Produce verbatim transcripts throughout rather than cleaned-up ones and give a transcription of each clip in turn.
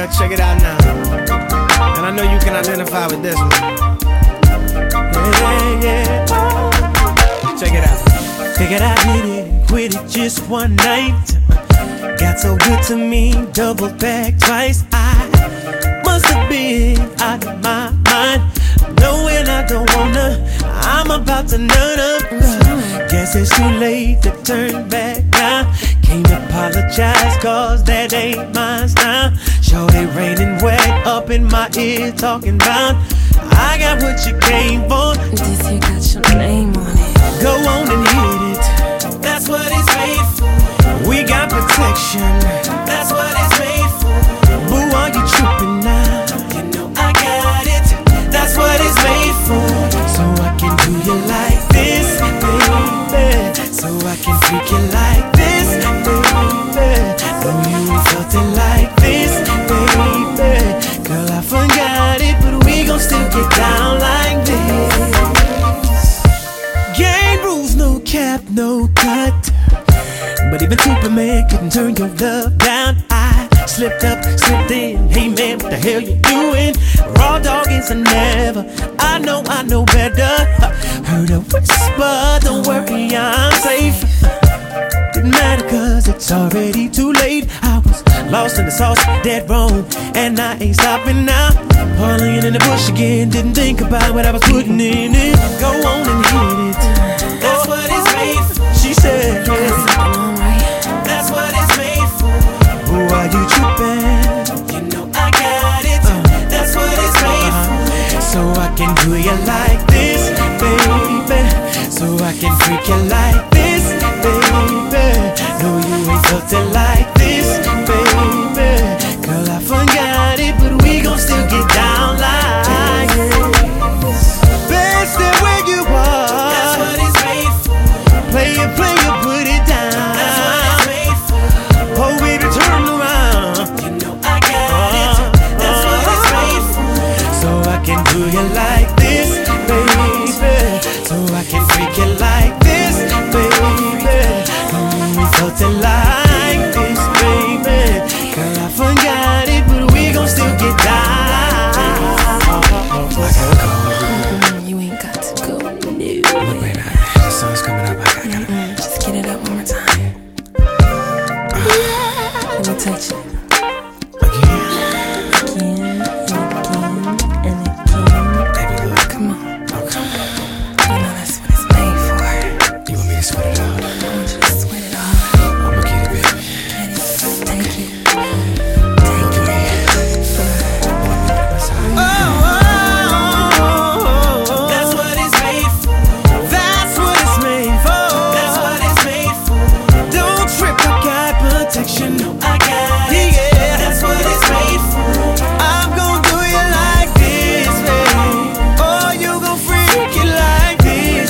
girl, check it out now. And I know you can identify with this one. Yeah, yeah, yeah. Check it out. Figured I hit it and quit it just one night. Got so good to me, double back twice. I must have been out of my mind, knowing I don't wanna. I'm about to nut up. Guess it's too late to turn back now. Can't apologize, cause that ain't my style. Shorty raining wet up in my ear, talking about I got what you came for. This here got your name on it. Go on and hit it. That's what it's made for. We got protection. That's what it's made for. Boo, are you tripping now? You know I got it. That's what it's made for. So I can do you like this, baby. So I can freak you like this, baby. No, you ain't felt it like this, baby. Girl, I forgot it, but we gon' still get down like this. Game rules, no cap, no cut. But even Superman couldn't turn your love down. I slipped up, slipped in. Hey man, what the hell you doing? Raw dog is a never. I know, I know better. Heard a whisper, don't worry, I'm safe. Didn't matter cause it's already too late. I was lost in the sauce, dead wrong, and I ain't stopping now. Parlaying in the bush again, didn't think about what I was putting in it. Go on and hit it. That's what it's made for. She said, yeah. That's what it's made for. Who are you tripping? You know I got it. Uh, That's what it's made uh-huh. for. So I can do you like this, baby. So I can freak you like this, baby. No, you ain't felt it like this, baby. Girl, I forgot it, but we gon' still get down like this. Best stay where you are. That's what it's made for. Play it, play it, put it down. That's what it's made for. Oh, baby, turn around. You know I got it. That's what it's made for. So I can do you like this, baby. So I can freak you like this, baby. No, we felt it like this, baby. Girl, I forgot it, but we gon' still get down. I gotta go. Mm, you ain't got to go, no. Look, baby, the sun's coming up. I gotta, gotta. Mm-mm, just get it up one more time. Let me touch it. Again. Again, and again, and again. Baby, look. Come on. Okay. You know that's what it's made for. You want me to sweat it out? I want you to sweat it off. I'ma get it, baby. Get it. Take it. Look at me. Oh, oh, oh, that's what it's made for. That's what it's made for. That's what it's made for. Don't trip, I got protection. No, I got it. Yeah, that's what it's made for. I'm gon' do you like this, babe. Oh, you gon' freak it like this.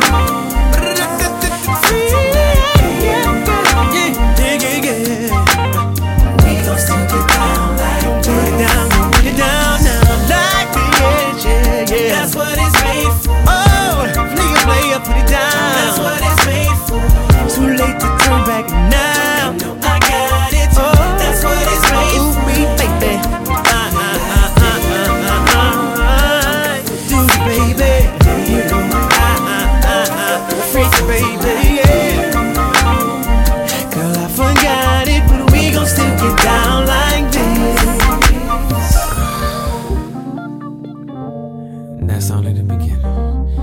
Yeah, yeah, yeah, yeah. We gon' still get down like put it down, put it down now like this, yeah, yeah. That's what it's made for. Oh, nigga play up, put it down. That's what it's made for. Too late to turn back now. You know I got it. Oh, that's what it's made for. Ooh, me, baby. Uh, uh, uh, uh, uh, uh, uh. Do it, baby. You know, uh, uh, uh, uh. Freak, baby, yeah. Girl, I forgot it, but we gon' still get down like this. That's only the beginning.